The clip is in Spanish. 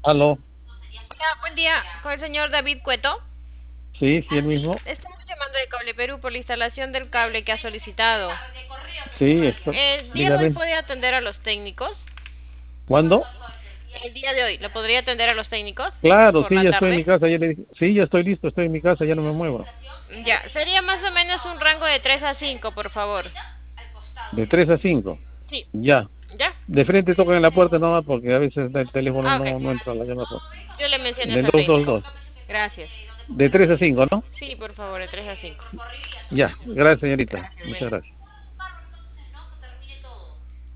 Aló, Hola, buen día, con el señor David Cueto. sí, sí, el mismo. Estamos llamando de Cable Perú por la instalación del cable que ha solicitado. Sí, esto, El día de hoy dígame. puede atender a los técnicos. ¿Cuándo? El día de hoy, ¿lo podría atender a los técnicos Claro, por sí, la ya estoy en mi tarde? casa. Ya le dije, sí, ya estoy listo, estoy en mi casa, ya no me muevo. Ya, sería más o menos un rango de 3 a 5, por favor. De 3 a 5. Sí, Ya. ¿ya? De frente tocan en la puerta nomás porque a veces el teléfono Ah, ok. no entra a la llamada. Yo le menciono En el eso al técnico. 222. Gracias. De 3 a 5, ¿no? Sí, por favor, de 3 a 5. Ya. Gracias, señorita. Gracias, Muchas buen día. gracias.